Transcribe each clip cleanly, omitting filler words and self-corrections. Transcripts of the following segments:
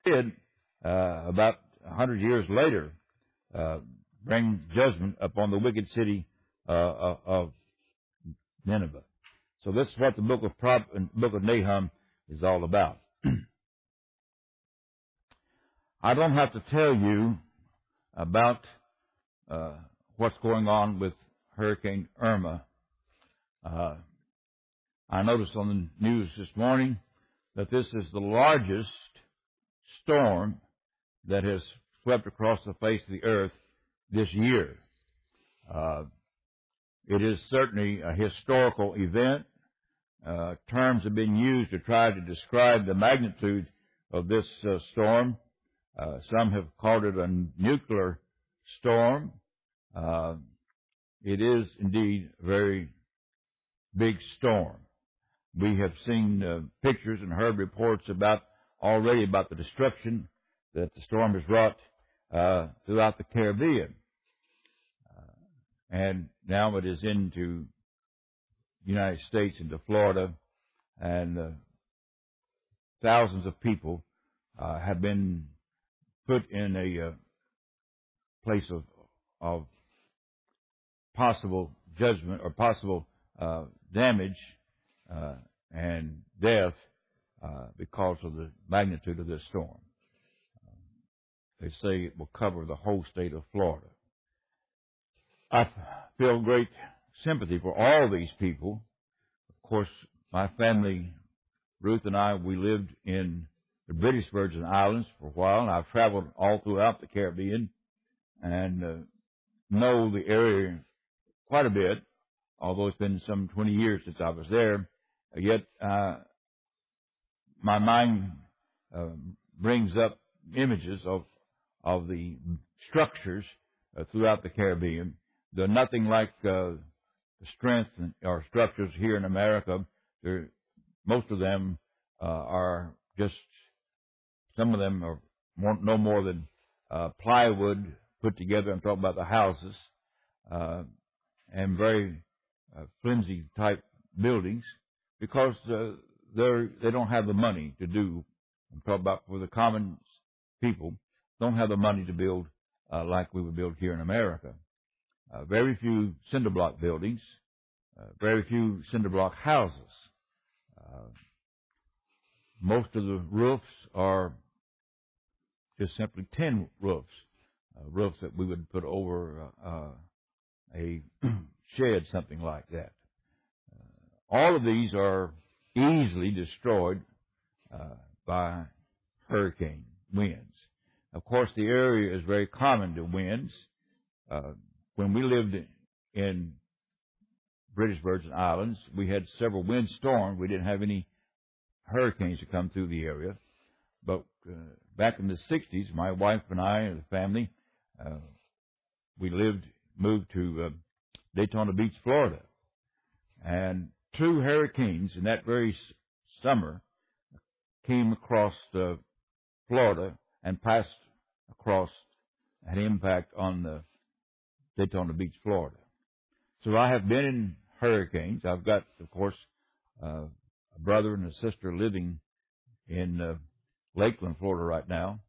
did, about 100 years later, bring judgment upon the wicked city of Nineveh. So this is what the book of Nahum is all about. I don't have to tell you about what's going on with Hurricane Irma. I noticed on the news this morning that this is the largest storm that has swept across the face of the earth this year. It is certainly a historical event. Terms have been used to try to describe the magnitude of this storm. Some have called it a nuclear storm. It is indeed a very big storm. We have seen pictures and heard reports already about the destruction that the storm has wrought throughout the Caribbean. And now it is into the United States, into Florida, and thousands of people have been put in a place of possible judgment or possible damage and death because of the magnitude of this storm. They say it will cover the whole state of Florida. I feel great sympathy for all these people. Of course, my family, Ruth and I, we lived in the British Virgin Islands for a while, and I've traveled all throughout the Caribbean and know the area quite a bit, although it's been some 20 years since I was there. Yet my mind brings up images of the structures throughout the Caribbean. They're nothing like the strength or structures here in America. Most of them are just, some of them are no more than plywood put together. I'm talking about the houses, and very flimsy type buildings because they don't have the money to do. I'm talking about for the common people, don't have the money to build like we would build here in America. Very few cinder block buildings, very few cinder block houses. Most of the roofs are just simply tin roofs, roofs that we would put over a shed, something like that. All of these are easily destroyed by hurricane winds. Of course, the area is very common to winds. When we lived in British Virgin Islands, we had several wind storms. We didn't have any hurricanes to come through the area. But back in the 60s, my wife and I and the family, we moved to Daytona Beach, Florida. And 2 hurricanes in that very summer came across Florida and passed across, had an impact on Daytona Beach, Florida. So I have been in hurricanes. I've got, of course, a brother and a sister living in Lakeland, Florida right now.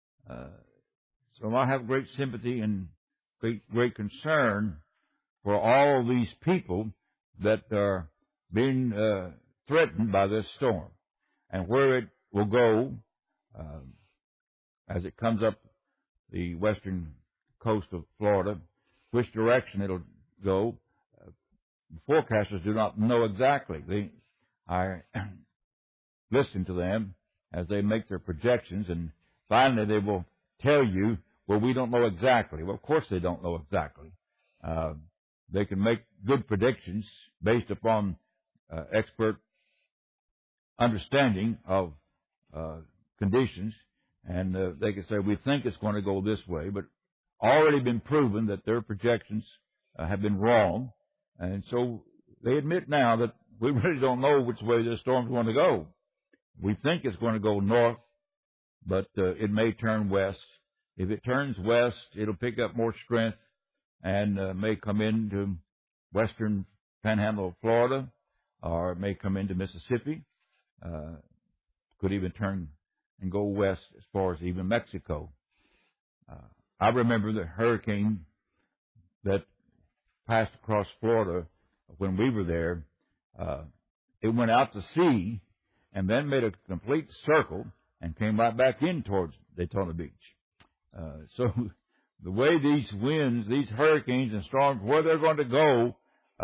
So I have great sympathy and great concern for all of these people that are being threatened by this storm and where it will go as it comes up the western coast of Florida, which direction it'll go. Forecasters do not know exactly. I listen to them as they make their projections, and finally they will tell you, well, we don't know exactly. Well, of course they don't know exactly. They can make good predictions based upon expert understanding of conditions, and they can say, we think it's going to go this way, but already been proven that their projections have been wrong, and so they admit now that we really don't know which way this storm's going to go. We think it's going to go north, but it may turn west. If it turns west, it'll pick up more strength and may come into western panhandle of Florida, or it may come into Mississippi. Could even turn and go west as far as even Mexico. I remember the hurricane that passed across Florida when we were there. It went out to sea and then made a complete circle and came right back in towards Daytona Beach. So the way these winds, these hurricanes and storms, where they're going to go,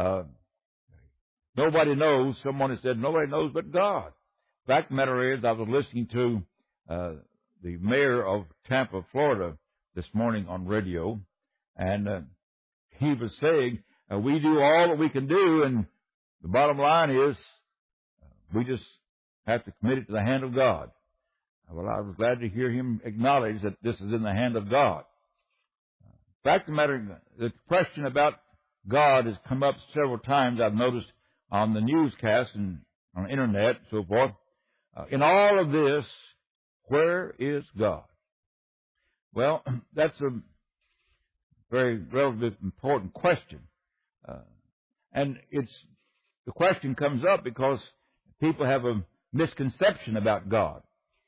nobody knows. Someone has said nobody knows but God. The fact of the matter is, I was listening to the mayor of Tampa, Florida, this morning on radio, and he was saying, we do all that we can do, and the bottom line is we just have to commit it to the hand of God. Well, I was glad to hear him acknowledge that this is in the hand of God. The fact of the matter, the question about God has come up several times, I've noticed, on the newscasts and on the internet and so forth. In all of this, where is God? Well, that's a very relatively important question. And the question comes up because people have a misconception about God.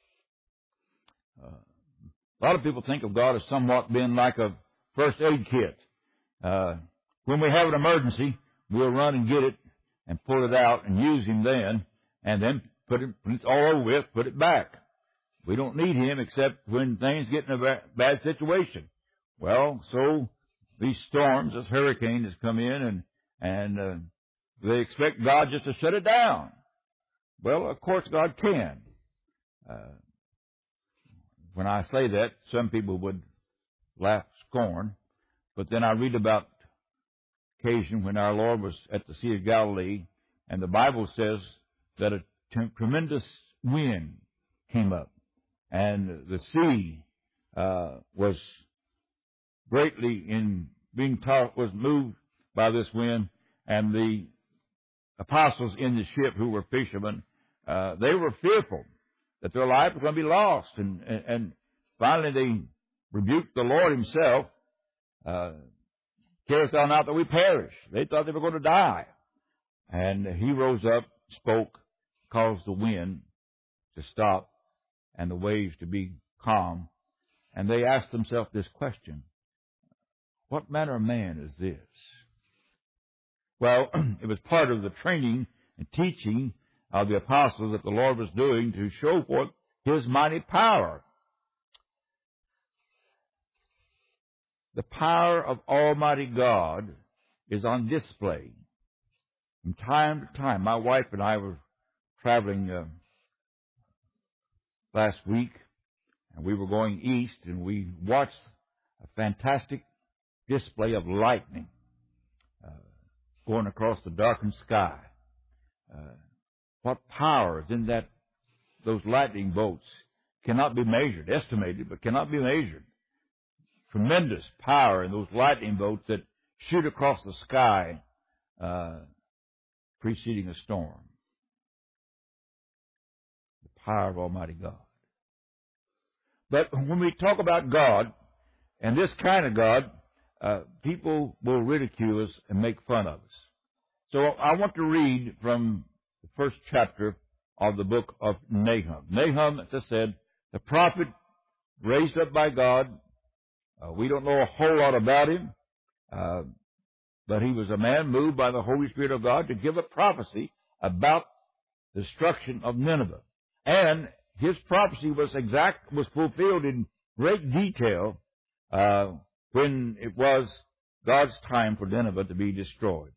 A lot of people think of God as somewhat being like a first aid kit. When we have an emergency, we'll run and get it and pull it out and use Him then, and then when it's all over with, put it back. We don't need Him except when things get in a bad situation. Well, so these storms, this hurricane has come in, and they expect God just to shut it down. Well, of course God can. When I say that, some people would laugh scorn, but then I read about occasion when our Lord was at the Sea of Galilee, and the Bible says that a tremendous wind came up, and the sea was greatly was moved by this wind, and the apostles in the ship who were fishermen, they were fearful that their life was going to be lost, and finally they rebuked the Lord Himself. Carest thou not that we perish? They thought they were going to die. And He rose up, spoke, caused the wind to stop and the waves to be calm. And they asked themselves this question: what manner of man is this? Well, it was part of the training and teaching of the apostles that the Lord was doing to show forth His mighty power. The power of Almighty God is on display. From time to time, my wife and I were traveling last week, and we were going east, and we watched a fantastic display of lightning going across the darkened sky. What power is in those lightning bolts cannot be measured, estimated, but cannot be measured. Tremendous power in those lightning bolts that shoot across the sky preceding a storm. The power of Almighty God. But when we talk about God, and this kind of God, people will ridicule us and make fun of us. So I want to read from the first chapter of the book of Nahum. Nahum, as I said, the prophet raised up by God. We don't know a whole lot about him, but he was a man moved by the Holy Spirit of God to give a prophecy about the destruction of Nineveh. And his prophecy was fulfilled in great detail when it was God's time for Nineveh to be destroyed.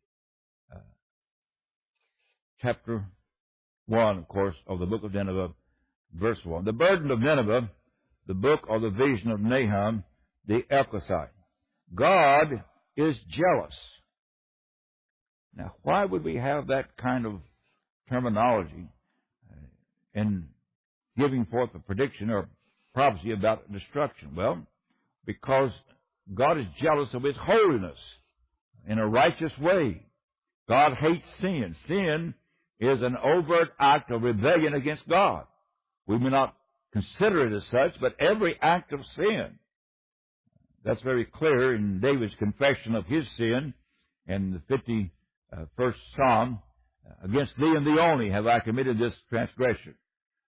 Chapter 1, of course, of the book of Nineveh, verse 1. The burden of Nineveh, the book or the vision of Nahum, the Elkoshite. God is jealous. Now, why would we have that kind of terminology in giving forth a prediction or prophecy about destruction? Well, because God is jealous of His holiness in a righteous way. God hates sin. Sin is an overt act of rebellion against God. We may not consider it as such, but every act of sin. That's very clear in David's confession of his sin in the 51st Psalm. Against thee and thee only have I committed this transgression.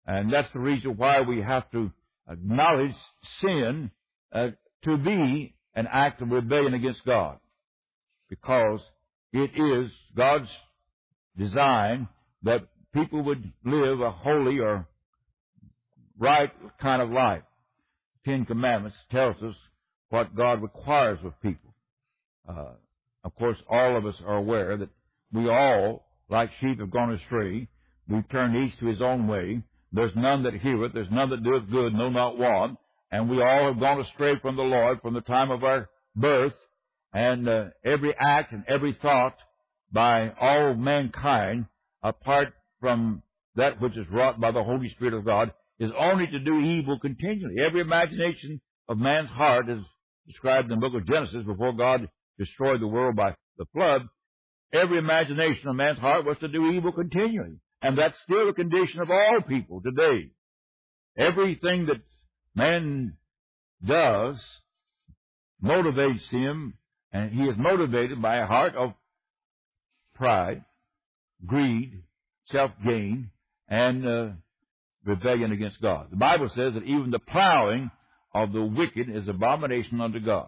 And that's the reason why we have to acknowledge sin to be an act of rebellion against God. Because it is God's design that people would live a holy or right kind of life. Ten Commandments tells us what God requires of people. Of course, all of us are aware that we all, like sheep, have gone astray. We turn each to his own way. There's none that heareth, there's none that doeth good, no, not one. And we all have gone astray from the Lord from the time of our birth. And every act and every thought by all mankind, apart from that which is wrought by the Holy Spirit of God, is only to do evil continually. Every imagination of man's heart is described in the book of Genesis before God destroyed the world by the flood. Every imagination of man's heart was to do evil continually. And that's still the condition of all people today. Everything that man does motivates him, and he is motivated by a heart of pride, greed, self-gain, and rebellion against God. The Bible says that even the plowing of the wicked is abomination unto God.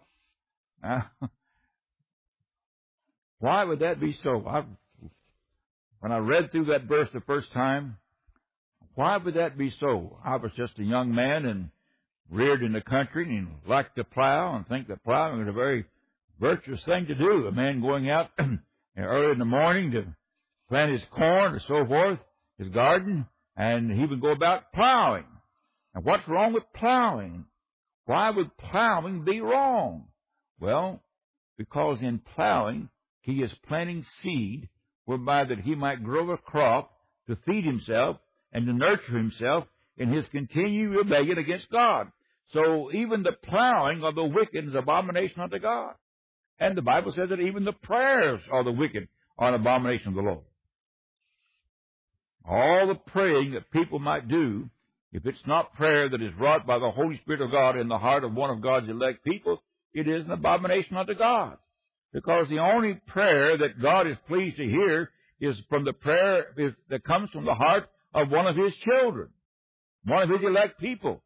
Why would that be so? When I read through that verse the first time, why would that be so? I was just a young man and reared in the country and liked to plow and think that plowing was a very virtuous thing to do. A man going out early in the morning to plant his corn or so forth, his garden, and he would go about plowing. And what's wrong with plowing? Why would plowing be wrong? Well, because in plowing, he is planting seed whereby that he might grow a crop to feed himself and to nurture himself in his continued rebellion against God. So even the plowing of the wicked is abomination unto God. And the Bible says that even the prayers of the wicked are an abomination of the Lord. All the praying that people might do, if it's not prayer that is wrought by the Holy Spirit of God in the heart of one of God's elect people, it is an abomination unto God. Because the only prayer that God is pleased to hear is from the prayer that comes from the heart of one of his children, one of his elect people.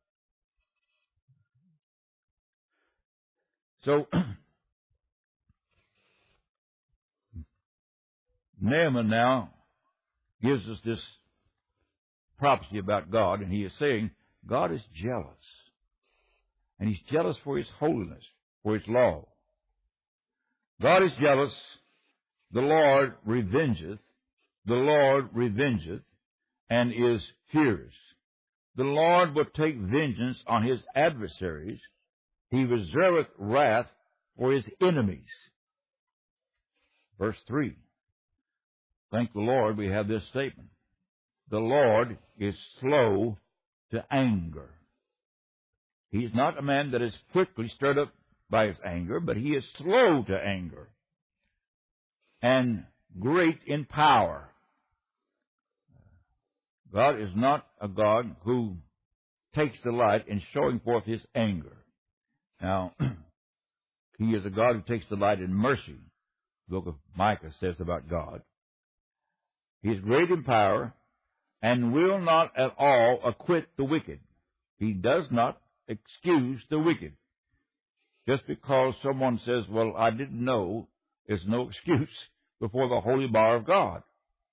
So, Naaman now gives us this prophecy about God, and he is saying God is jealous. And he's jealous for his holiness, for his law. God is jealous. The Lord revengeth. The Lord revengeth and is furious. The Lord will take vengeance on his adversaries. He reserveth wrath for his enemies. Verse 3. Thank the Lord we have this statement. The Lord is slow to anger. He is not a man that is quickly stirred up by his anger, but he is slow to anger and great in power. God is not a God who takes delight in showing forth his anger. Now, he is a God who takes delight in mercy. The book of Micah says about God. He is great in power and will not at all acquit the wicked. He does not excuse the wicked. Just because someone says, well, I didn't know, is no excuse before the holy bar of God.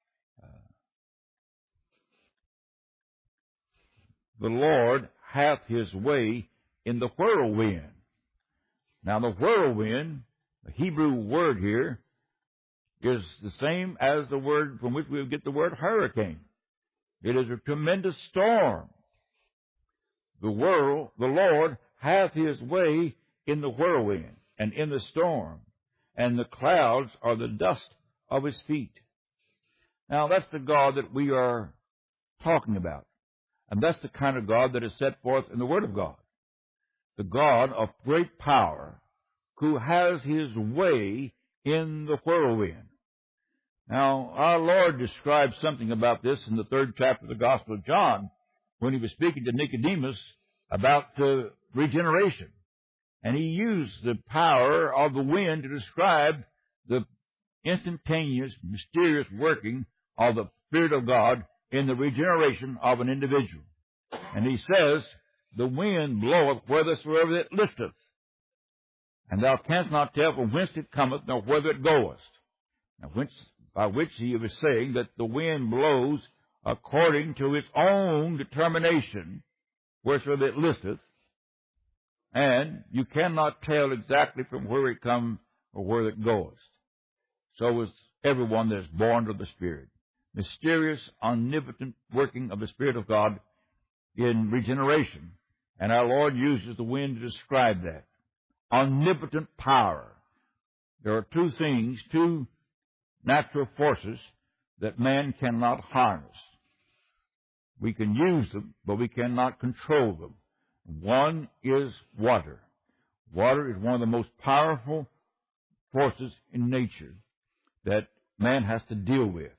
The Lord hath his way in the whirlwind. Now, the whirlwind, the Hebrew word here, is the same as the word from which we get the word hurricane. It is a tremendous storm. The Lord hath his way in the whirlwind and in the storm, and the clouds are the dust of his feet. Now, that's the God that we are talking about. And that's the kind of God that is set forth in the Word of God. The God of great power who has his way in the whirlwind. Now, our Lord described something about this in the 3rd chapter of the Gospel of John when he was speaking to Nicodemus about regeneration. And he used the power of the wind to describe the instantaneous, mysterious working of the Spirit of God in the regeneration of an individual. And he says, the wind bloweth whithersoever it listeth, and thou canst not tell from whence it cometh, nor whither it goeth. Now, by which he was saying that the wind blows according to its own determination, wheresoever it listeth, and you cannot tell exactly from where it comes or where it goeth. So is everyone that is born of the Spirit. Mysterious, omnipotent working of the Spirit of God in regeneration. And our Lord uses the wind to describe that. Omnipotent power. There are two things, two natural forces that man cannot harness. We can use them, but we cannot control them. One is water. Water is one of the most powerful forces in nature that man has to deal with.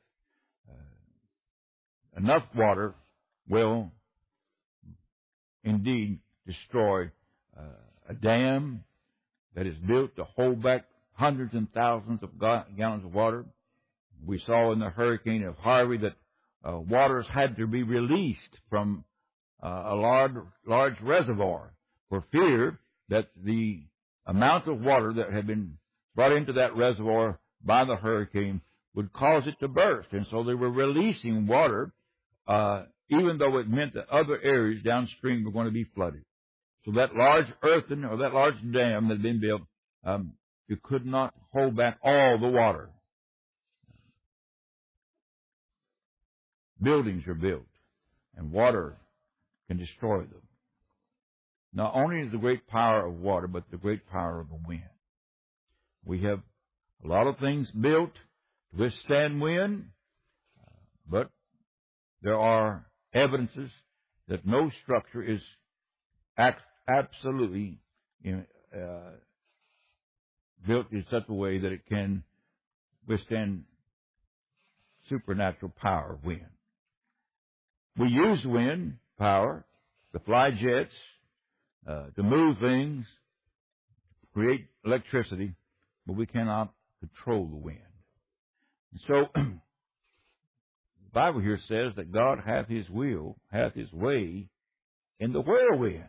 Enough water will indeed destroy a dam that is built to hold back hundreds and thousands of gallons of water. We saw in the hurricane of Harvey that waters had to be released from a large reservoir for fear that the amount of water that had been brought into that reservoir by the hurricane would cause it to burst. And so they were releasing water, even though it meant that other areas downstream were going to be flooded. So that large earthen or that large dam that had been built, you could not hold back all the water. Buildings are built, and water can destroy them. Not only is the great power of water, but the great power of the wind. We have a lot of things built to withstand wind, but there are evidences that no structure is absolutely built in such a way that it can withstand supernatural power of wind. We use wind power to fly jets, to move things, create electricity, but we cannot control the wind. And so, the Bible here says that God hath His will, hath His way in the whirlwind.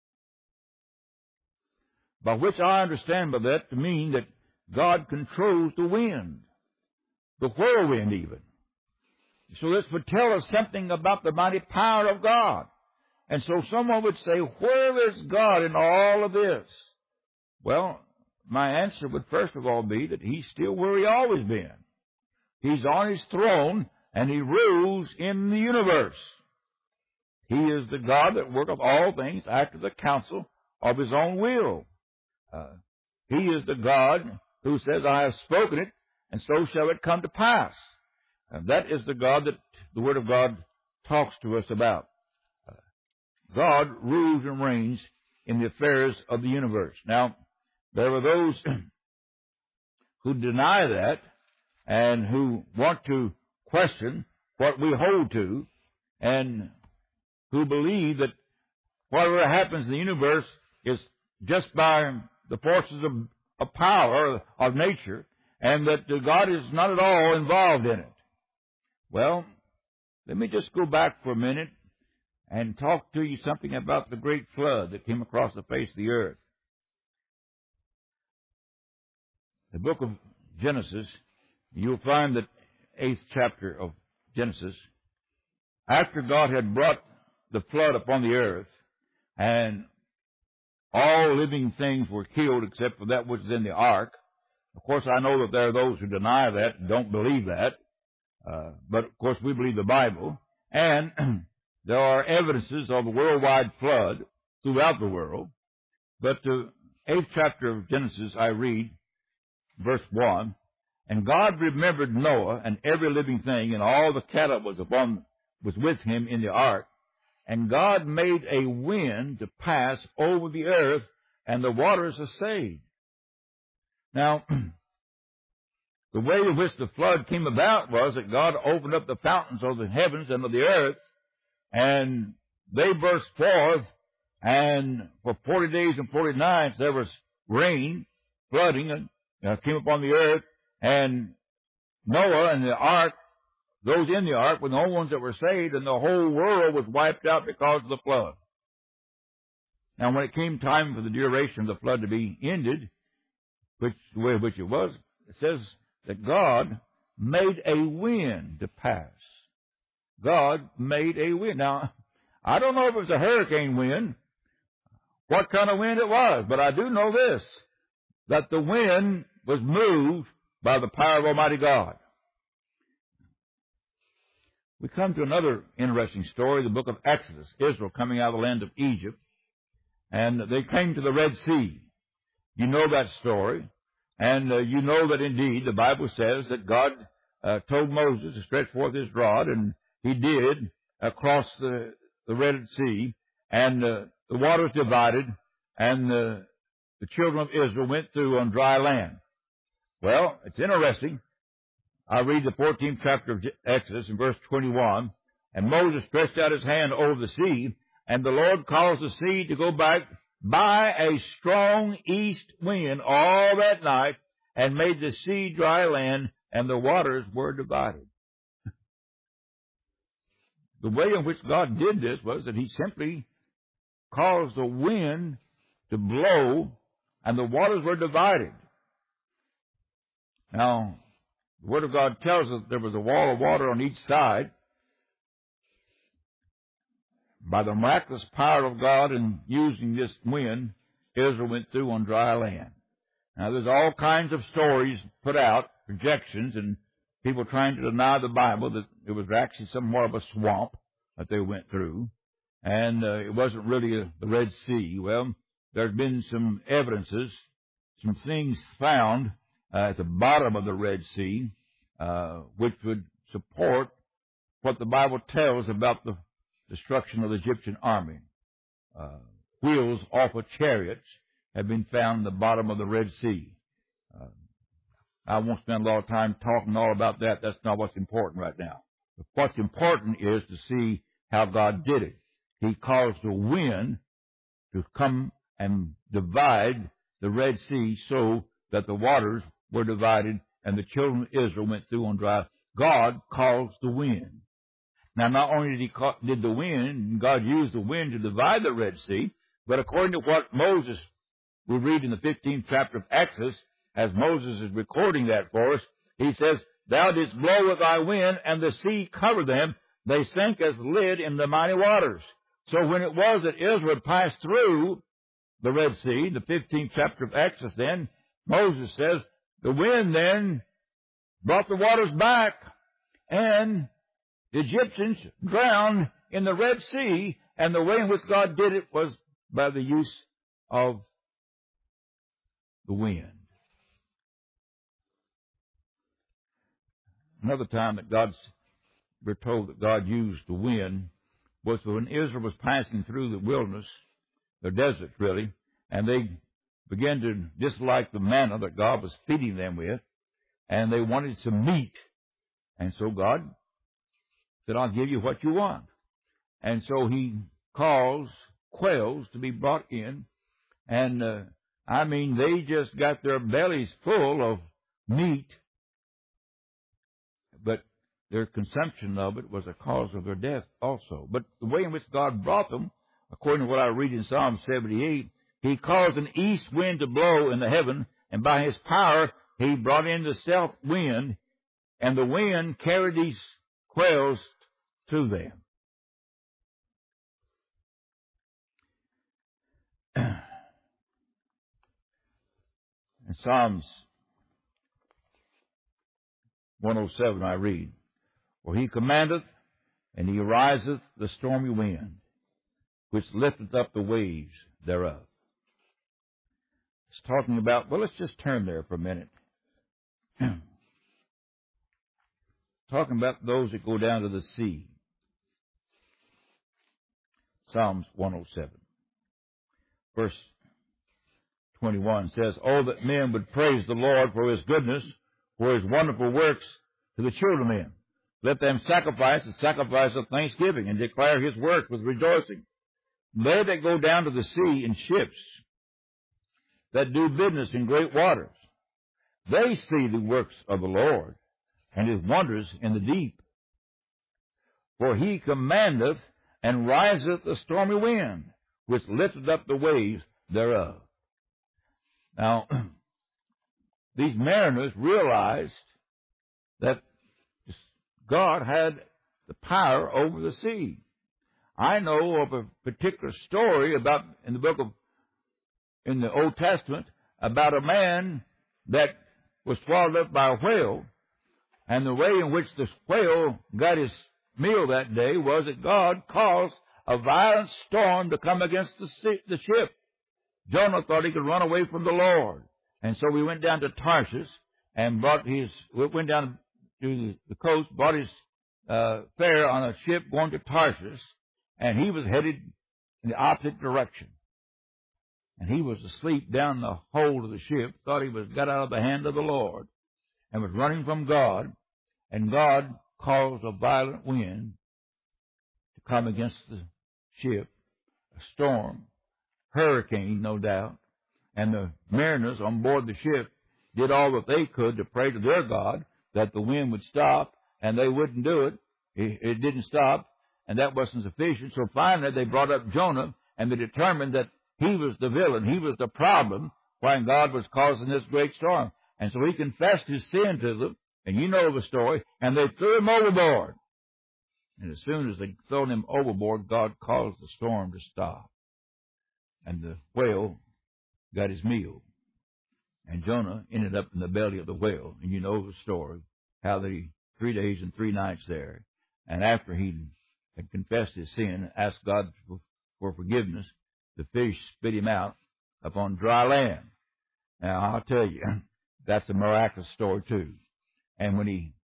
By which I understand by that to mean that God controls the wind, the whirlwind even. So this would tell us something about the mighty power of God. And so someone would say, where is God in all of this? Well, my answer would first of all be that He's still where He always been. He's on His throne, and He rules in the universe. He is the God that worketh all things after the counsel of His own will. He is the God who says, I have spoken it, and so shall it come to pass. And that is the God that the Word of God talks to us about. God rules and reigns in the affairs of the universe. Now, there are those who deny that and who want to question what we hold to and who believe that whatever happens in the universe is just by the forces of power, of nature, and that God is not at all involved in it. Well, let me just go back for a minute and talk to you something about the great flood that came across the face of the earth. The book of Genesis, you'll find that 8th chapter of Genesis, after God had brought the flood upon the earth, and all living things were killed except for that which is in the ark. Of course, I know that there are those who deny that and don't believe that. But, of course, we believe the Bible. And there are evidences of a worldwide flood throughout the world. But the 8th chapter of Genesis, I read, verse 1, And God remembered Noah and every living thing, and all the cattle was with him in the ark. And God made a wind to pass over the earth, and the waters assayed. Now, the way in which the flood came about was that God opened up the fountains of the heavens and of the earth, and they burst forth, and for 40 days and 40 nights there was rain, flooding, came upon the earth, and Noah and the ark, those in the ark were the only ones that were saved, and the whole world was wiped out because of the flood. Now, when it came time for the duration of the flood to be ended, the way in which it was, it says that God made a wind to pass. God made a wind. Now, I don't know if it was a hurricane wind, what kind of wind it was, but I do know this, that the wind was moved by the power of Almighty God. We come to another interesting story, the book of Exodus, Israel coming out of the land of Egypt, and they came to the Red Sea. You know that story, and you know that indeed the Bible says that God told Moses to stretch forth his rod, and he did across the Red Sea, and the waters divided, and the children of Israel went through on dry land. Well, it's interesting. I read the 14th chapter of Exodus in verse 21, and Moses stretched out his hand over the sea, and the Lord caused the sea to go back by a strong east wind all that night, and made the sea dry land, and the waters were divided. The way in which God did this was that he simply caused the wind to blow, and the waters were divided. Now, the Word of God tells us there was a wall of water on each side. By the miraculous power of God in using this wind, Israel went through on dry land. Now, there's all kinds of stories put out, projections, and people trying to deny the Bible that it was actually somewhat of a swamp that they went through, and it wasn't really the Red Sea. Well, there's been some evidences, some things found at the bottom of the Red Sea, which would support what the Bible tells about the destruction of the Egyptian army. Wheels off of chariots have been found in the bottom of the Red Sea. I won't spend a lot of time talking all about that. That's not what's important right now. But what's important is to see how God did it. He caused the wind to come and divide the Red Sea so that the waters were divided and the children of Israel went through on dry. God caused the wind. Now, not only did the wind, God used the wind to divide the Red Sea, but according to what Moses, we read in the 15th chapter of Exodus, as Moses is recording that for us, he says, "Thou didst blow with thy wind, and the sea covered them. They sank as lead in the mighty waters." So when it was that Israel had passed through the Red Sea, the 15th chapter of Exodus then, Moses says, the wind then brought the waters back, and the Egyptians drowned in the Red Sea, and the way in which God did it was by the use of the wind. Another time that we're told that God used the wind was when Israel was passing through the wilderness, the desert really, and they began to dislike the manna that God was feeding them with, and they wanted some meat. And so God said, "I'll give you what you want." And so he caused quails to be brought in, and they just got their bellies full of meat, but their consumption of it was a cause of their death also. But the way in which God brought them, according to what I read in Psalm 78, he caused an east wind to blow in the heaven, and by his power he brought in the south wind, and the wind carried these quails to them. In Psalms 107 I read, "For he commandeth, and he riseth the stormy wind, which lifteth up the waves thereof." It's talking about, well, let's just turn there for a minute. Talking about those that go down to the sea. Psalms 107. Verse 21 says, "Oh, that men would praise the Lord for his goodness, for his wonderful works to the children of men. Let them sacrifice the sacrifice of thanksgiving, and declare his works with rejoicing. They that go down to the sea in ships, that do business in great waters, they see the works of the Lord, and his wonders in the deep. For he commandeth and riseth the stormy wind, which lifteth up the waves thereof. Now, these mariners realized that God had the power over the sea. I know of a particular story about in the Old Testament about a man that was swallowed up by a whale, and the way in which the whale got his meal that day was that God caused a violent storm to come against the ship. Jonah thought he could run away from the Lord, and so we went down to Tarshish and went down to the coast, bought his fare on a ship going to Tarshish, and he was headed in the opposite direction. And he was asleep down the hold of the ship, thought he got out of the hand of the Lord, and was running from God, and God caused a violent wind to come against the ship, a storm, hurricane, no doubt, and the mariners on board the ship did all that they could to pray to their God that the wind would stop, and they wouldn't do it. It didn't stop, and that wasn't sufficient. So finally they brought up Jonah, and they determined that he was the villain. He was the problem why God was causing this great storm. And so he confessed his sin to them, and you know the story, and they threw him overboard. And as soon as they'd thrown him overboard, God caused the storm to stop. And the whale got his meal. And Jonah ended up in the belly of the whale. And you know the story, how that he 3 days and 3 nights there. And after he had confessed his sin, asked God for forgiveness, the fish spit him out upon dry land. Now, I'll tell you, that's a miraculous story too. And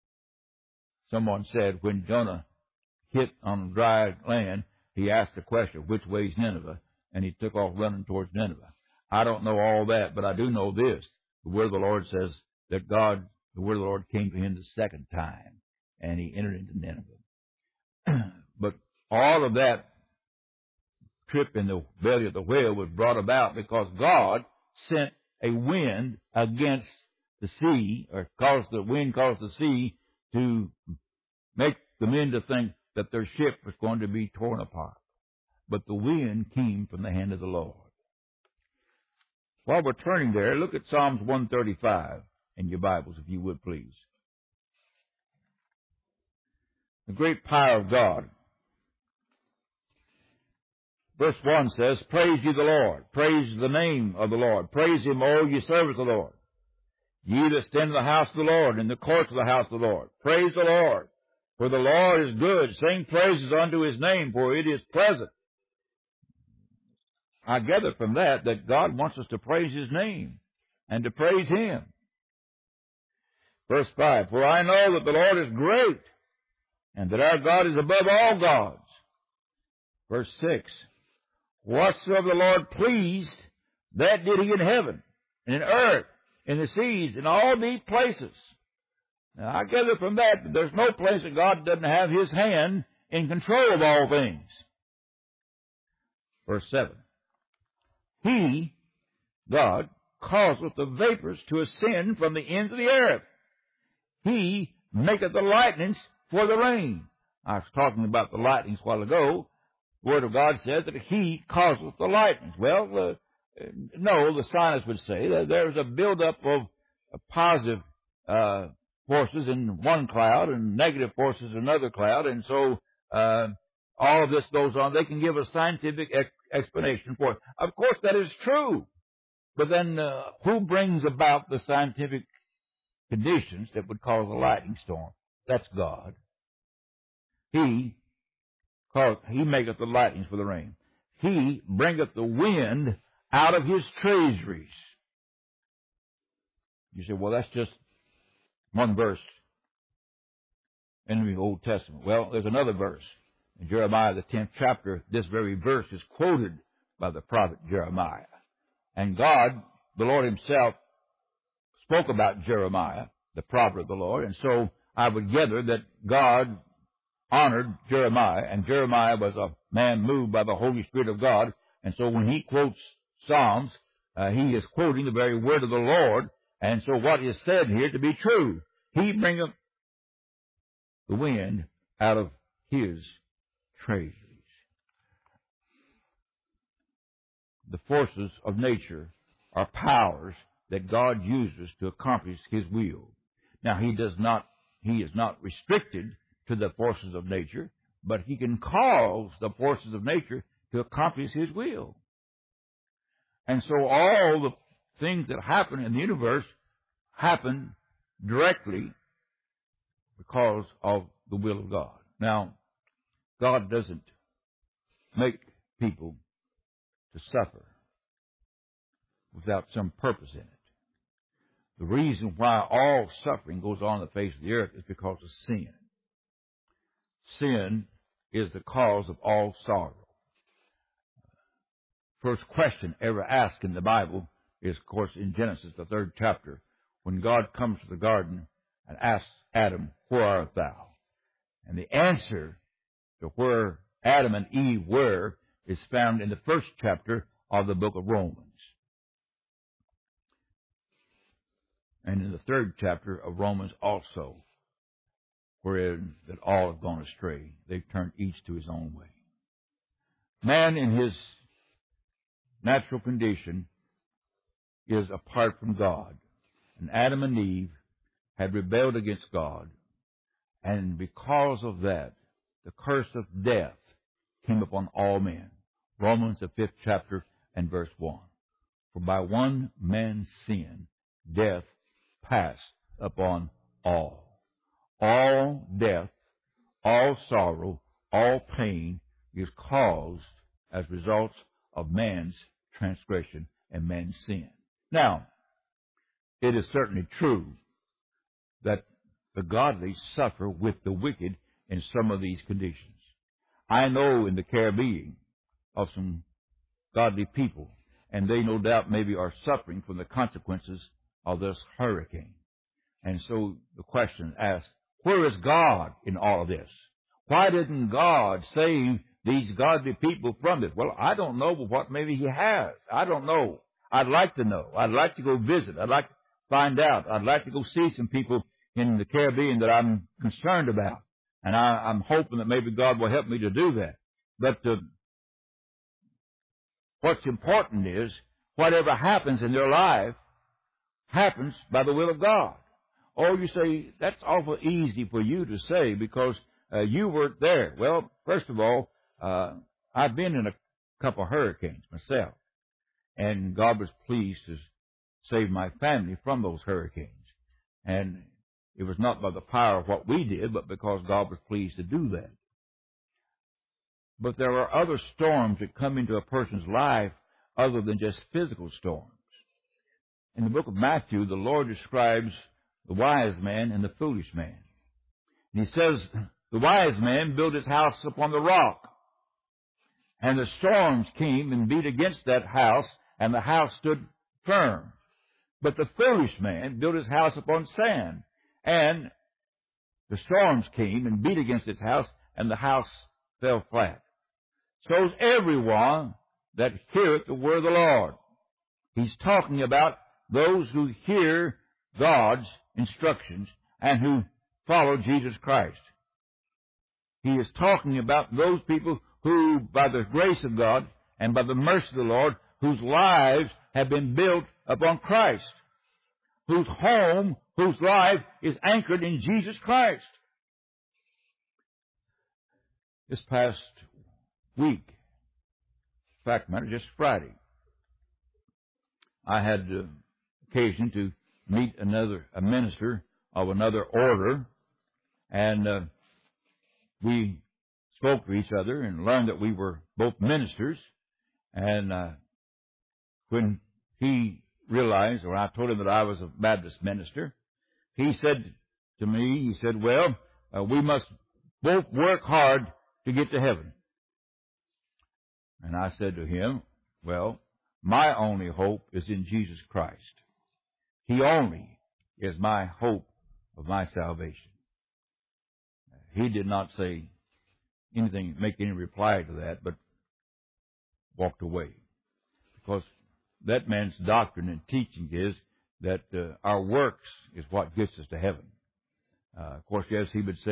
someone said when Jonah hit on dry land, he asked the question, which way's Nineveh? And he took off running towards Nineveh. I don't know all that, but I do know this. The word of the Lord says that the word of the Lord came to him the second time, and he entered into Nineveh. But all of that trip in the belly of the whale was brought about because God sent a wind against the sea, or the wind caused the sea to make the men to think that their ship was going to be torn apart. But the wind came from the hand of the Lord. While we're turning there, look at Psalms 135 in your Bibles, if you would, please. The great power of God. Verse 1 says, Praise ye the Lord. Praise the name of the Lord. Praise him, O ye servants of the Lord. Ye that stand in the house of the Lord, in the courts of the house of the Lord. Praise the Lord. For the Lord is good. Sing praises unto his name, for it is pleasant. I gather from that God wants us to praise his name and to praise him. Verse 5, For I know that the Lord is great, and that our God is above all gods. Verse 6, Whatsoever the Lord pleased, that did he in heaven, and in earth, in the seas, in all deep places. Now, I gather from that there's no place that God doesn't have his hand in control of all things. Verse 7, He, God, causeth the vapors to ascend from the ends of the earth. He maketh the lightnings for the rain. I was talking about the lightnings a while ago. The Word of God says that he causeth the lightnings. Well, no, the scientists would say that there's a buildup of positive forces in one cloud and negative forces in another cloud, and so all of this goes on. They can give a scientific explanation for it. Of course, that is true. But then who brings about the scientific conditions that would cause a lightning storm? That's God. He maketh the lightnings for the rain. He bringeth the wind out of his treasuries. You say, well, that's just one verse in the Old Testament. Well, there's another verse. In Jeremiah, the 10th chapter, this very verse is quoted by the prophet Jeremiah. And God, the Lord himself, spoke about Jeremiah, the prophet of the Lord, and so I would gather that God honored Jeremiah, and Jeremiah was a man moved by the Holy Spirit of God, and so when he quotes Psalms, he is quoting the very word of the Lord, and so what is said here to be true. He bringeth the wind out of His treasuries. The forces of nature are powers that God uses to accomplish His will. Now, He is not restricted to the forces of nature, but He can cause the forces of nature to accomplish His will. And so all the things that happen in the universe happen directly because of the will of God. Now, God doesn't make people to suffer without some purpose in it. The reason why all suffering goes on the face of the earth is because of sin. Sin is the cause of all sorrow. First question ever asked in the Bible is, of course, in Genesis, the 3rd chapter, when God comes to the garden and asks Adam, "Where art thou?" And the answer to where Adam and Eve were is found in the 1st chapter of the book of Romans. And in the 3rd chapter of Romans also, wherein that all have gone astray. They've turned each to his own way. Man in his natural condition is apart from God. And Adam and Eve had rebelled against God. And because of that, the curse of death came upon all men. Romans, the 5th chapter and verse 1. For by one man's sin, death passed upon all. All death, all sorrow, all pain is caused as results of man's transgression and man's sin. Now, it is certainly true that the godly suffer with the wicked in some of these conditions. I know in the Caribbean of some godly people, and they no doubt maybe are suffering from the consequences of this hurricane. And so the question is asked, where is God in all of this? Why didn't God save these godly people from it? Well, I don't know, but what maybe He has. I don't know. I'd like to know. I'd like to go visit. I'd like to find out. I'd like to go see some people in the Caribbean that I'm concerned about. And I'm hoping that maybe God will help me to do that. But what's important is whatever happens in their life happens by the will of God. Oh, you say, that's awful easy for you to say because you weren't there. Well, first of all, I've been in a couple of hurricanes myself, and God was pleased to save my family from those hurricanes. And it was not by the power of what we did, but because God was pleased to do that. But there are other storms that come into a person's life other than just physical storms. In the book of Matthew, the Lord describes the wise man and the foolish man. And He says, the wise man built his house upon the rock, and the storms came and beat against that house, and the house stood firm. But the foolish man built his house upon sand, and the storms came and beat against his house, and the house fell flat. So is everyone that heareth the word of the Lord. He's talking about those who hear God's instructions and who follow Jesus Christ. He is talking about those people who, by the grace of God and by the mercy of the Lord, whose lives have been built upon Christ, whose home, whose life is anchored in Jesus Christ. This past week, in fact, just Friday, I had occasion to meet a minister of another order, and we spoke to each other and learned that we were both ministers. And when he realized, or I told him that I was a Baptist minister, he said to me, he said, well, we must both work hard to get to heaven. And I said to him, well, my only hope is in Jesus Christ. He only is my hope of my salvation. He did not say anything, make any reply to that, but walked away. Because that man's doctrine and teaching is that our works is what gets us to heaven. Of course, yes, he would say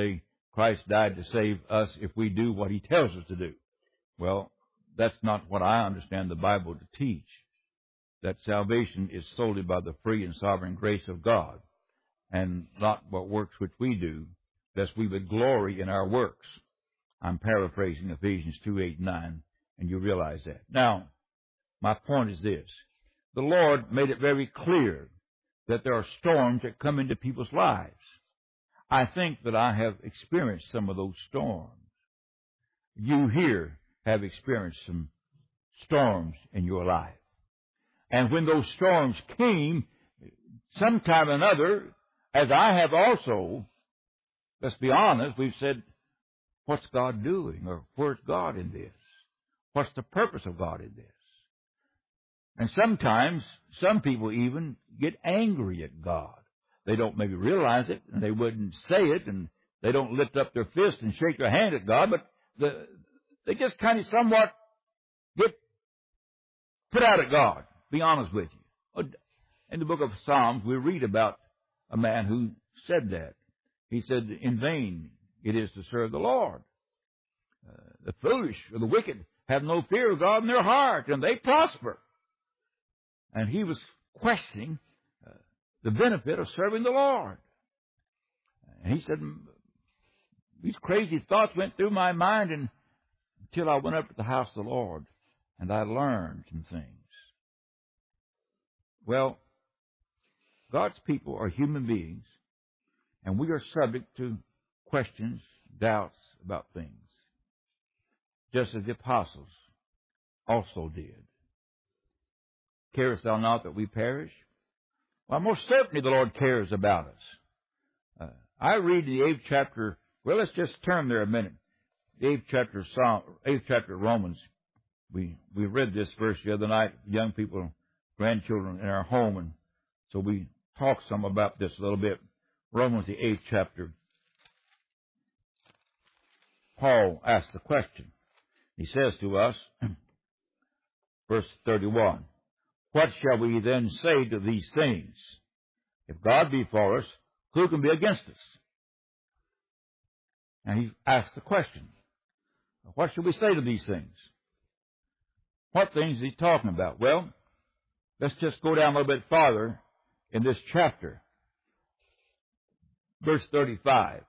Christ died to save us if we do what He tells us to do. Well, that's not what I understand the Bible to teach, that salvation is solely by the free and sovereign grace of God, and not what works which we do, lest we would glory in our works. I'm paraphrasing Ephesians 2:8-9, and you realize that. Now, my point is this. The Lord made it very clear that there are storms that come into people's lives. I think that I have experienced some of those storms. You here have experienced some storms in your life. And when those storms came, sometime or another, as I have also, let's be honest, we've said, what's God doing? Or where's God in this? What's the purpose of God in this? And sometimes, some people even get angry at God. They don't maybe realize it, and they wouldn't say it, and they don't lift up their fist and shake their hand at God, but they just kind of somewhat get put out at God, be honest with you. In the book of Psalms, we read about a man who said that. He said, in vain it is to serve the Lord. The foolish or the wicked have no fear of God in their heart, and they prosper. And he was questioning the benefit of serving the Lord. And he said, these crazy thoughts went through my mind until I went up to the house of the Lord, and I learned some things. Well, God's people are human beings, and we are subject to questions, doubts about things, just as the apostles also did. Carest thou not that we perish? Well, most certainly the Lord cares about us. I read the 8th chapter. Well, let's just turn there a minute. The 8th chapter of Romans. We read this verse the other night, young people, grandchildren in our home, and so we talked some about this a little bit. Romans, the 8th chapter. Paul asked the question. He says to us, verse 31, what shall we then say to these things? If God be for us, who can be against us? And he asked the question, what should we say to these things? What things is he talking about? Well, let's just go down a little bit farther in this chapter. Verse 35.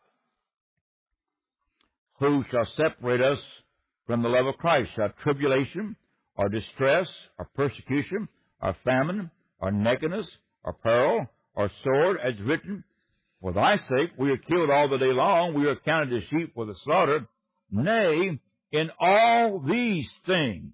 Who shall separate us from the love of Christ? Shall tribulation, or distress, or persecution, or famine, or nakedness, or peril, or sword, as written, for thy sake we are killed all the day long, we are counted as sheep for the slaughter. Nay, in all these things.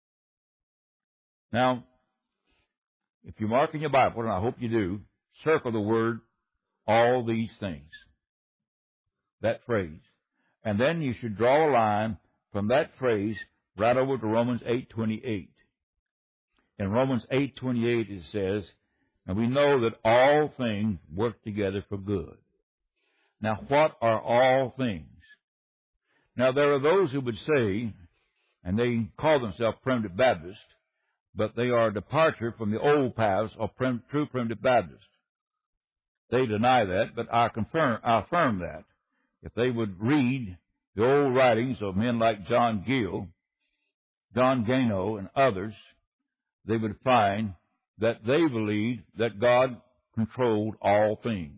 Now, if you mark in your Bible, and I hope you do, circle the word, all these things. That phrase. And then you should draw a line from that phrase right over to Romans 8:28. In Romans 8:28 it says, and we know that all things work together for good. Now, what are all things? Now, there are those who would say, and they call themselves Primitive Baptists, but they are a departure from the old paths of true Primitive Baptists. They deny that, but I affirm that. If they would read the old writings of men like John Gill, John Gano, and others, they would find that they believed that God controlled all things.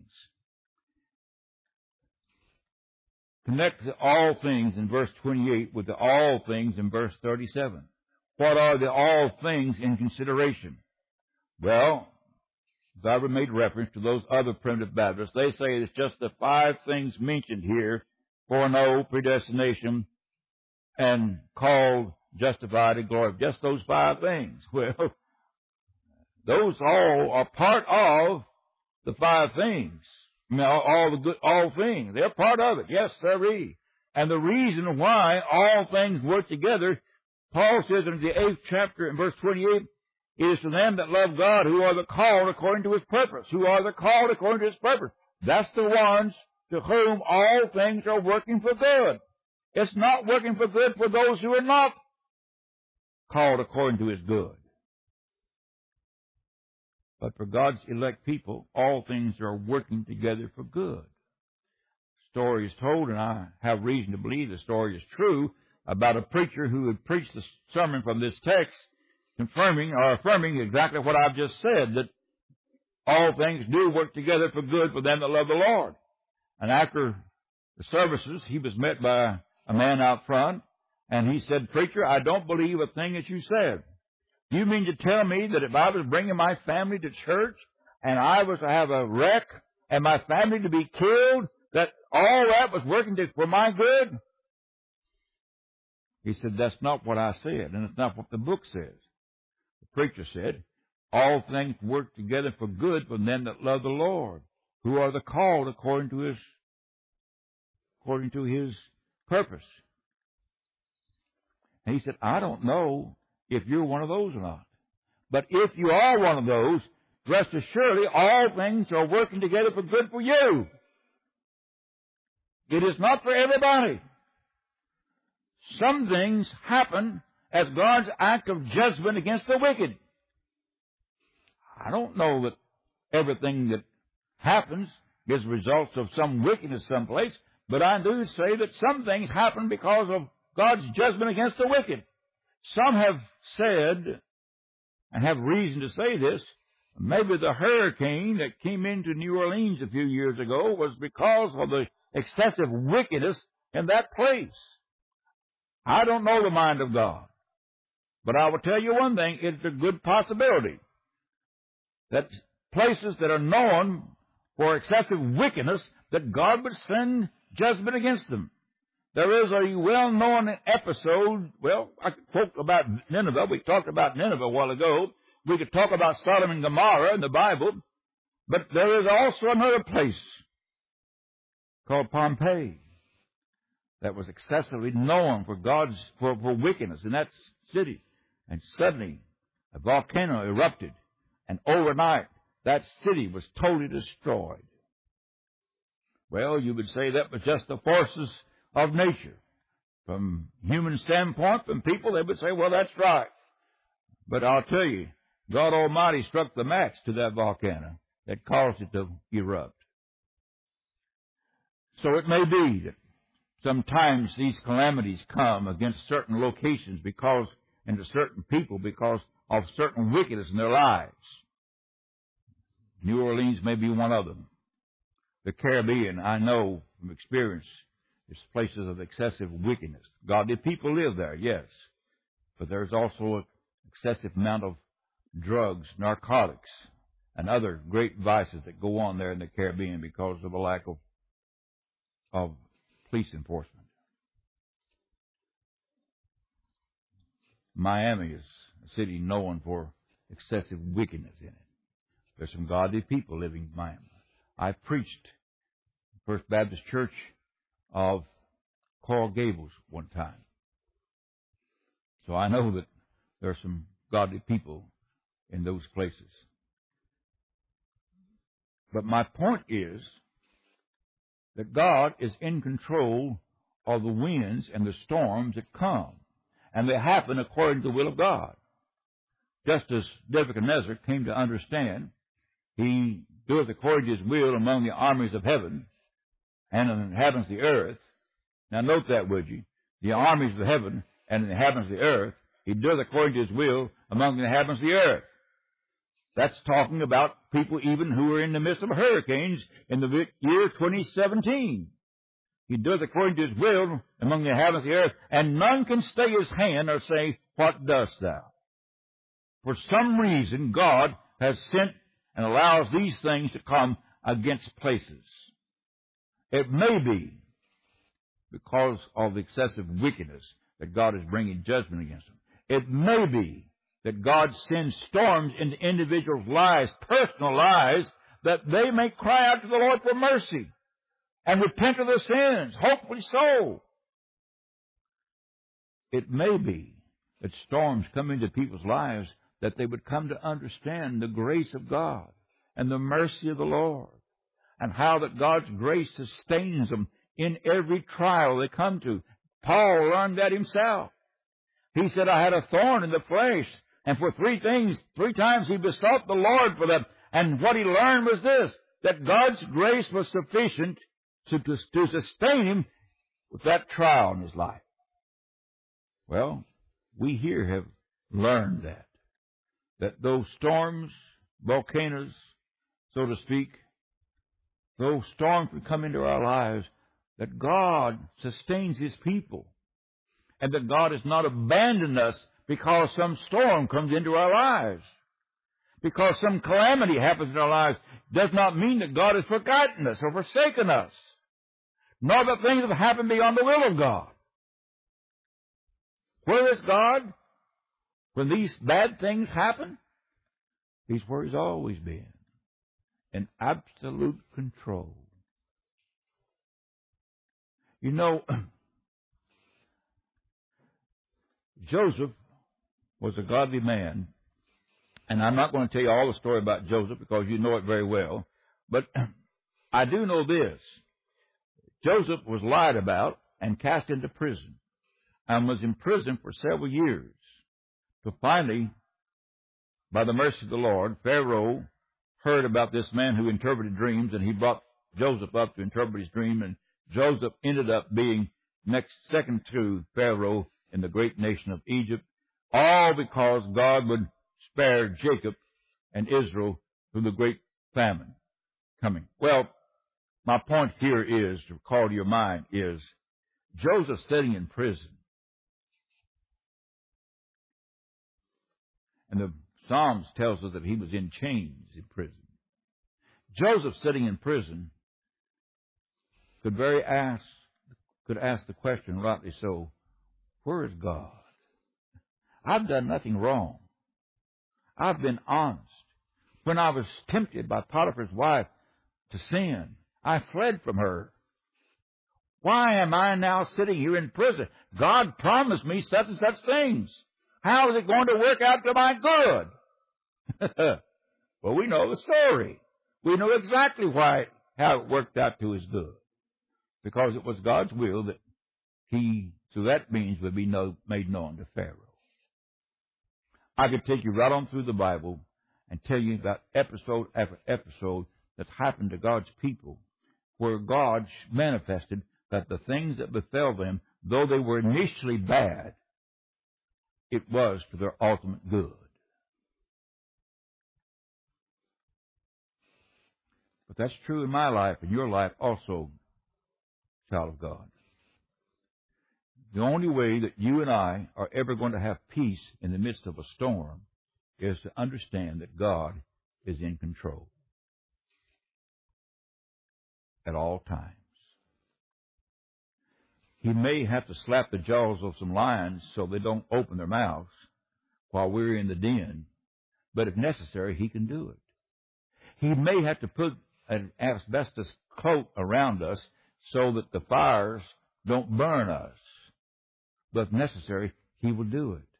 Connect the all things in verse 28 with the all things in verse 37. What are the all things in consideration? Well, as I made reference to those other Primitive Baptists, they say it's just the 5 things mentioned here, foreknow, predestination, and called, justified, and glorified. Just those 5 things. Well, those all are part of the 5 things. I mean, all things. They're part of it. Yes, sirree. And the reason why all things work together, Paul says in the 8th chapter in verse 28, is to them that love God, who are the called according to His purpose. Who are the called according to His purpose. That's the ones to whom all things are working for good. It's not working for good for those who are not called according to His good. But for God's elect people, all things are working together for good. story is told, and I have reason to believe the story is true, about a preacher who had preached the sermon from this text, confirming or affirming exactly what I've just said, that all things do work together for good for them that love the Lord. And after the services, he was met by a man out front, and he said, "Preacher, I don't believe a thing that you said. You mean to tell me that if I was bringing my family to church and I was to have a wreck and my family to be killed, that all that was working for my good?" He said, "That's not what I said, and it's not what the book says." The preacher said, "All things work together for good for them that love the Lord, who are the called according to His purpose." And he said, "I don't know if you're one of those or not. But if you are one of those, rest assuredly all things are working together for good for you. It is not for everybody. Some things happen as God's act of judgment against the wicked. I don't know that everything that happens is results of some wickedness someplace, but I do say that some things happen because of God's judgment against the wicked. Some have said, and have reason to say this, maybe the hurricane that came into New Orleans a few years ago was because of the excessive wickedness in that place. I don't know the mind of God, but I will tell you one thing, it's a good possibility that places that are known for excessive wickedness, that God would send judgment against them. There is a well-known episode, well, I could talk about Nineveh. We talked about Nineveh a while ago. We could talk about Sodom and Gomorrah in the Bible. But there is also another place called Pompeii that was excessively known for wickedness in that city. And suddenly a volcano erupted, and overnight that city was totally destroyed. Well, you would say that was just the forces of nature. From human standpoint, from people, they would say, well, that's right. But I'll tell you, God Almighty struck the match to that volcano that caused it to erupt. So it may be that sometimes these calamities come against certain locations and to certain people because of certain wickedness in their lives. New Orleans may be one of them. The Caribbean, I know from experience, is places of excessive wickedness. Godly people live there, yes. But there's also an excessive amount of drugs, narcotics, and other great vices that go on there in the Caribbean because of a lack of police enforcement. Miami is a city known for excessive wickedness in it. There's some godly people living in Miami. I preached First Baptist Church of Coral Gables one time. So I know that there are some godly people in those places. But my point is that God is in control of the winds and the storms that come, and they happen according to the will of God. Just as Nebuchadnezzar came to understand, he doeth according to his will among the armies of heaven and inhabits the earth. Now note that, would you? The armies of heaven and the inhabitants of the earth, he doeth according to his will among the inhabitants of the earth. That's talking about people even who are in the midst of hurricanes in the year 2017. He doeth according to his will among the inhabitants of the earth, and none can stay his hand or say, what dost thou? For some reason, God has sent and allows these things to come against places. It may be because of the excessive wickedness that God is bringing judgment against them. It may be that God sends storms into individuals' lives, personal lives, that they may cry out to the Lord for mercy and repent of their sins. Hopefully so. It may be that storms come into people's lives that they would come to understand the grace of God and the mercy of the Lord, and how that God's grace sustains them in every trial they come to. Paul learned that himself. He said, I had a thorn in the flesh, and for 3 times he besought the Lord for that. And what he learned was this, that God's grace was sufficient to sustain him with that trial in his life. Well, we here have learned that those storms, volcanoes, so to speak, those storms that come into our lives, that God sustains his people, and that God has not abandoned us because some storm comes into our lives. Because some calamity happens in our lives does not mean that God has forgotten us or forsaken us, nor that things have happened beyond the will of God. Where is God when these bad things happen? He's where he's always been, in absolute control. You know, Joseph was a godly man, and I'm not going to tell you all the story about Joseph because you know it very well, but I do know this. Joseph was lied about and cast into prison, and was in prison for several years. So finally, by the mercy of the Lord, Pharaoh heard about this man who interpreted dreams, and he brought Joseph up to interpret his dream, and Joseph ended up being second to Pharaoh in the great nation of Egypt, all because God would spare Jacob and Israel through the great famine coming. Well, my point here is, to call to your mind, is Joseph sitting in prison. And the Psalms tells us that he was in chains in prison. Joseph sitting in prison could ask the question, rightly so, where is God? I've done nothing wrong. I've been honest. When I was tempted by Potiphar's wife to sin, I fled from her. Why am I now sitting here in prison? God promised me such and such things. How is it going to work out to my good? Well, we know the story. We know exactly how it worked out to his good. Because it was God's will that he, through that means, would be made known to Pharaoh. I could take you right on through the Bible and tell you about episode after episode that's happened to God's people, where God manifested that the things that befell them, though they were initially bad, it was for their ultimate good. But that's true in my life and your life also, child of God. The only way that you and I are ever going to have peace in the midst of a storm is to understand that God is in control at all times. He may have to slap the jaws of some lions so they don't open their mouths while we're in the den, but if necessary, he can do it. He may have to put an asbestos coat around us so that the fires don't burn us, but if necessary, he will do it.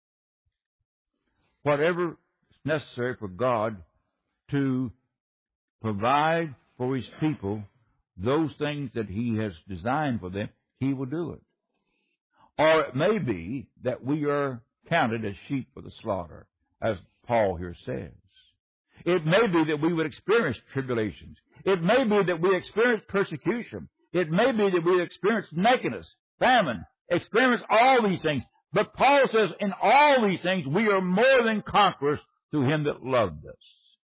Whatever is necessary for God to provide for his people, those things that he has designed for them, he will do it. Or it may be that we are counted as sheep for the slaughter, as Paul here says. It may be that we would experience tribulations. It may be that we experience persecution. It may be that we experience nakedness, famine, experience all these things. But Paul says in all these things we are more than conquerors through him that loved us.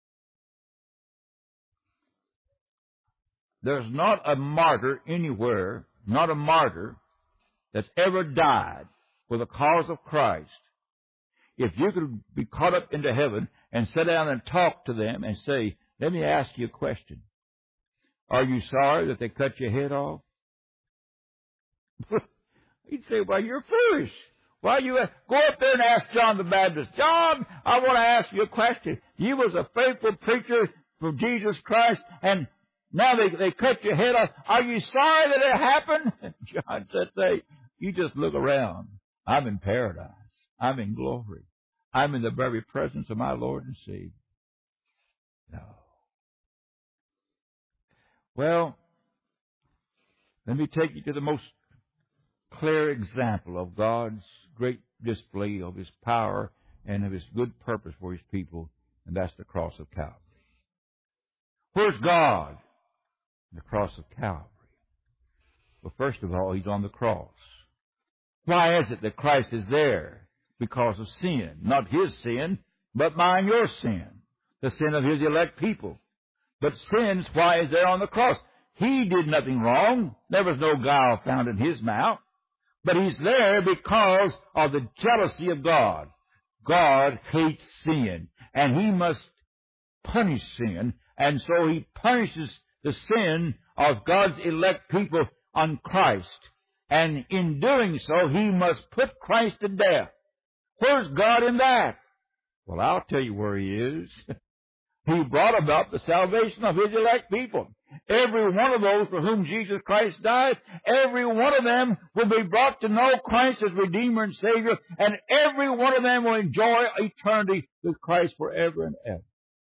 There's not a martyr anywhere, not a martyr that's ever died for the cause of Christ. If you could be caught up into heaven and sit down and talk to them and say, let me ask you a question. Are you sorry that they cut your head off? He'd say, well, you're foolish. Why you go up there and ask John the Baptist, John, I want to ask you a question. You was a faithful preacher for Jesus Christ, and now they cut your head off. Are you sorry that it happened? And John said, hey, you just look around. I'm in paradise. I'm in glory. I'm in the very presence of my Lord and Savior. No. Well, let me take you to the most clear example of God's great display of his power and of his good purpose for his people, and that's the cross of Calvary. Where's God? The cross of Calvary. Well, first of all, He's on the cross. Why is it that Christ is there? Because of sin. Not His sin, but mine, your sin. The sin of His elect people. But sin's why He's there on the cross. He did nothing wrong. There was no guile found in His mouth. But He's there because of the jealousy of God. God hates sin, and He must punish sin, and so He punishes the sin of God's elect people on Christ. And in doing so, He must put Christ to death. Where's God in that? Well, I'll tell you where He is. He brought about the salvation of His elect people. Every one of those for whom Jesus Christ died, every one of them will be brought to know Christ as Redeemer and Savior, and every one of them will enjoy eternity with Christ forever and ever.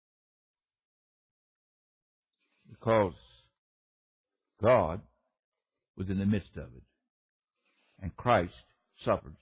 Because God was in the midst of it, and Christ suffered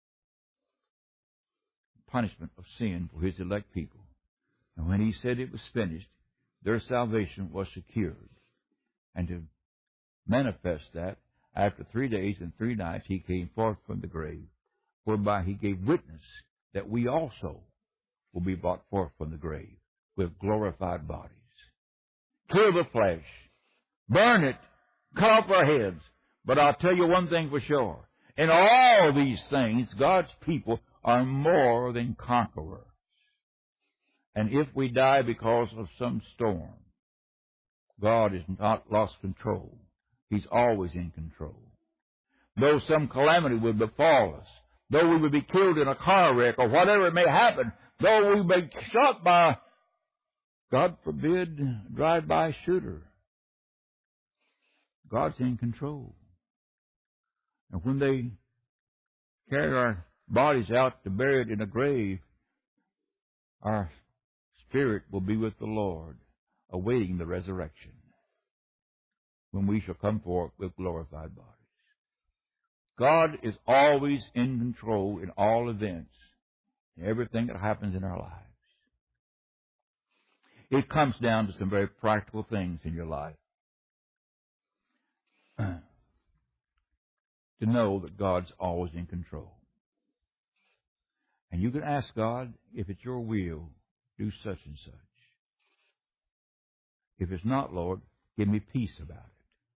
punishment of sin for His elect people. And when He said it was finished, their salvation was secured. And to manifest that, after 3 days and 3 nights, He came forth from the grave, whereby He gave witness that we also will be brought forth from the grave with glorified bodies. Kill the flesh, burn it, cut off our heads. But I'll tell you one thing for sure. In all these things, God's people are more than conquerors. And if we die because of some storm, God has not lost control. He's always in control. Though some calamity would befall us, though we would be killed in a car wreck or whatever may happen, though we be shot by, God forbid, a drive-by shooter, God's in control. And when they carry our bodies out to bury it in a grave, our spirit will be with the Lord, awaiting the resurrection, when we shall come forth with glorified bodies. God is always in control in all events, in everything that happens in our lives. It comes down to some very practical things in your life. To know that God's always in control. And you can ask God, if it's your will, do such and such. If it's not, Lord, give me peace about it.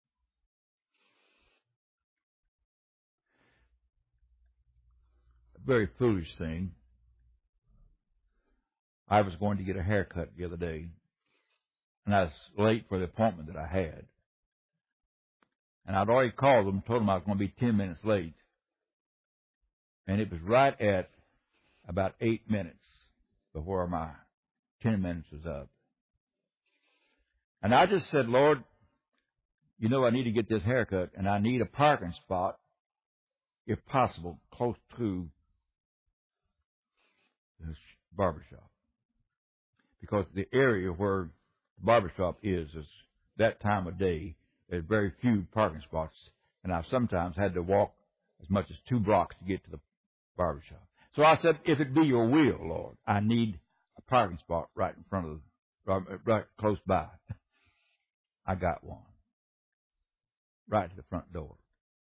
A very foolish thing. I was going to get a haircut the other day, and I was late for the appointment that I had. And I'd already called them and told them I was going to be 10 minutes late. And it was right at about 8 minutes before my 10 minutes was up. And I just said, Lord, you know I need to get this haircut, and I need a parking spot, if possible, close to the barbershop. Because the area where the barbershop is that time of day, there's very few parking spots, and I've sometimes had to walk as much as 2 blocks to get to the barbershop. So I said, if it be your will, Lord, I need a parking spot right in front of right close by. I got one. Right to the front door.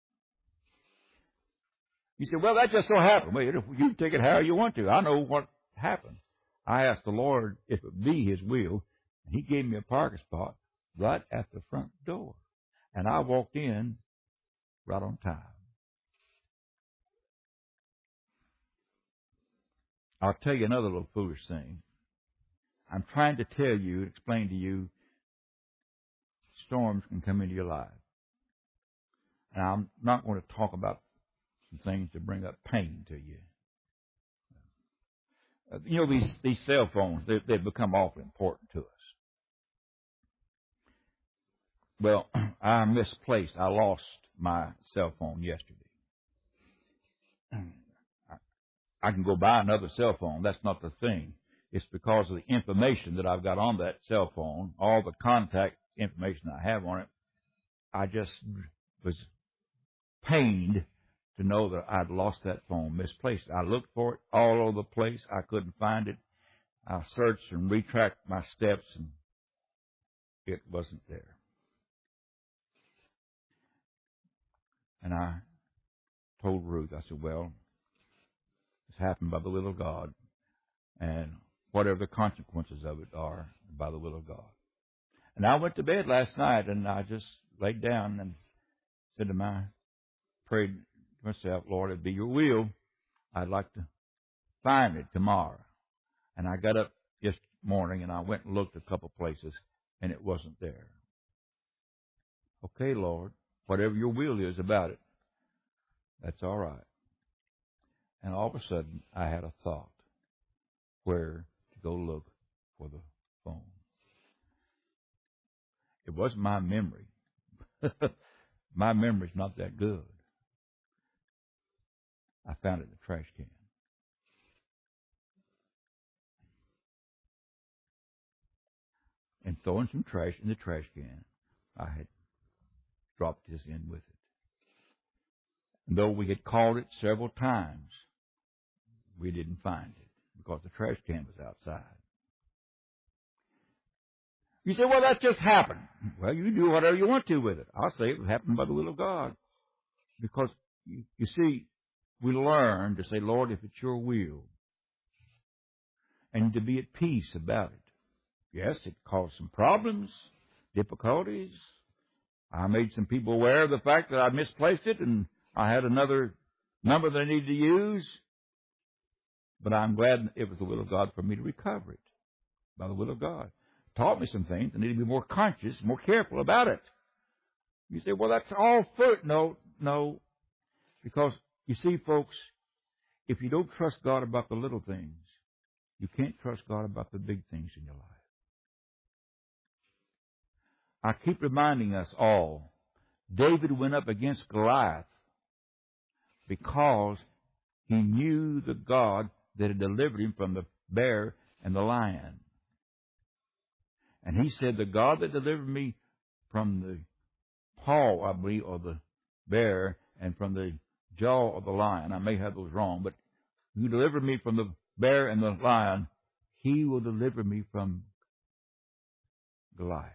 You said, well, that just so happened. Well, you can take it however you want to. I know what happened. I asked the Lord if it be His will, and He gave me a parking spot right at the front door. And I walked in right on time. I'll tell you another little foolish thing. I'm trying to tell you, explain to you, storms can come into your life. And I'm not going to talk about some things that bring up pain to you. You know, these cell phones, they've become awfully important to us. Well, I misplaced. I lost my cell phone yesterday. I can go buy another cell phone. That's not the thing. It's because of the information that I've got on that cell phone, all the contact information I have on it. I just was pained to know that I'd lost that phone, misplaced it. I looked for it all over the place. I couldn't find it. I searched and retracked my steps, and it wasn't there. And I told Ruth, I said, well, it's happened by the will of God, and whatever the consequences of it are, by the will of God. And I went to bed last night, and I just laid down and said prayed to myself, Lord, if it be your will, I'd like to find it tomorrow. And I got up this morning, and I went and looked a couple places, and it wasn't there. Okay, Lord, whatever your will is about it, that's all right. And all of a sudden, I had a thought where to go look for the phone. It wasn't my memory. My memory's not that good. I found it in the trash can. And throwing some trash in the trash can, I had dropped this in with it. And though we had called it several times, we didn't find it because the trash can was outside. You say, well, that just happened. Well, you do whatever you want to with it. I'll say it happened by the will of God. Because, you see, we learn to say, Lord, if it's your will, and to be at peace about it. Yes, it caused some problems, difficulties. I made some people aware of the fact that I misplaced it, and I had another number that I needed to use. But I'm glad it was the will of God for me to recover it by the will of God. Taught me some things. I need to be more conscious, more careful about it. You say, well, that's all foot. No. Because, you see, folks, if you don't trust God about the little things, you can't trust God about the big things in your life. I keep reminding us all, David went up against Goliath because he knew the God that had delivered him from the bear and the lion. And he said, the God that delivered me from the paw, I believe, of the bear and from the jaw of the lion, I may have those wrong, but who delivered me from the bear and the lion, he will deliver me from Goliath.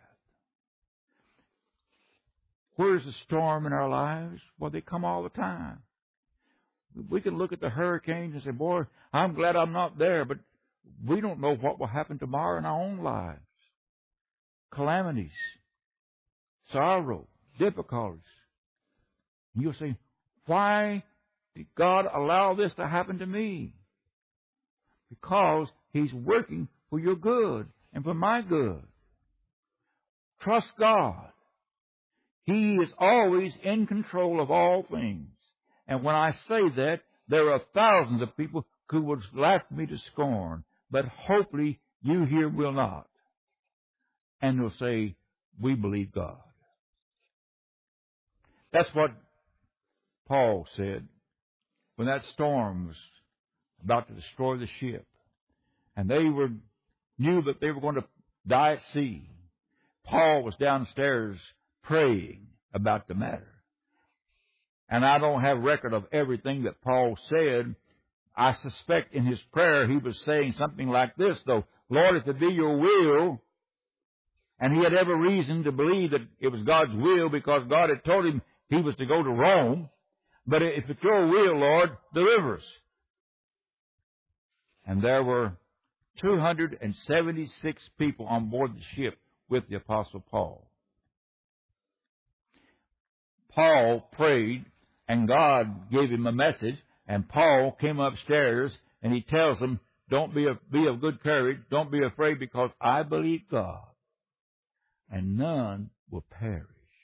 Where's the storm in our lives? Well, they come all the time. We can look at the hurricanes and say, boy, I'm glad I'm not there, but we don't know what will happen tomorrow in our own lives. Calamities, sorrow, difficulties. And you'll say, why did God allow this to happen to me? Because He's working for your good and for my good. Trust God. He is always in control of all things. And when I say that, there are thousands of people who would laugh me to scorn, but hopefully you here will not. And will say, we believe God. That's what Paul said when that storm was about to destroy the ship. And they knew that they were going to die at sea. Paul was downstairs praying about the matter. And I don't have record of everything that Paul said. I suspect in his prayer he was saying something like this, though. Lord, if it be your will, and he had every reason to believe that it was God's will because God had told him he was to go to Rome. But if it's your will, Lord, deliver us. And there were 276 people on board the ship with the Apostle Paul. Paul prayed, and God gave him a message, and Paul came upstairs, and he tells them, don't be of good courage, don't be afraid, because I believe God, and none will perish.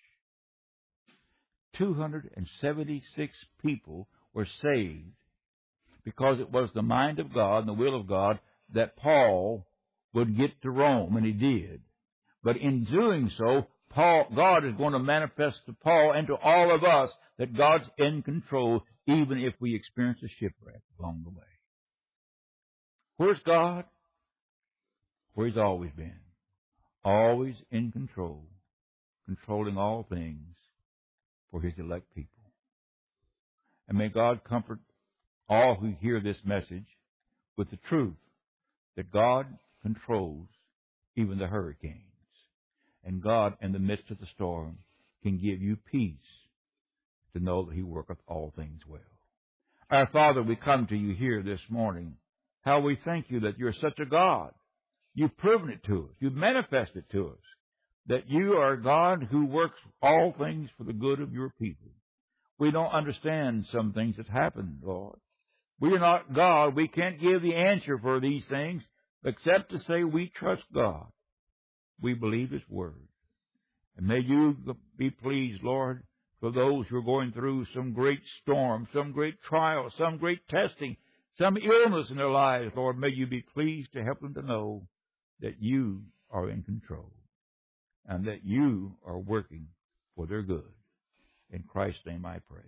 276 people were saved because it was the mind of God and the will of God that Paul would get to Rome, and he did. But in doing so, God is going to manifest to Paul and to all of us that God's in control, even if we experience a shipwreck along the way. Where's God? Where He's always been. Always in control, controlling all things for His elect people. And may God comfort all who hear this message with the truth that God controls even the hurricanes. And God, in the midst of the storm, can give you peace to know that He worketh all things well. Our Father, we come to You here this morning. How we thank You that You're such a God. You've proven it to us. You've manifested to us that You are a God who works all things for the good of Your people. We don't understand some things that happen, Lord. We are not God. We can't give the answer for these things except to say we trust God. We believe His Word. And may You be pleased, Lord, for those who are going through some great storm, some great trial, some great testing, some illness in their lives, Lord. May You be pleased to help them to know that You are in control and that You are working for their good. In Christ's name I pray.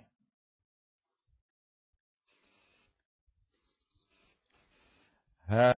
Amen.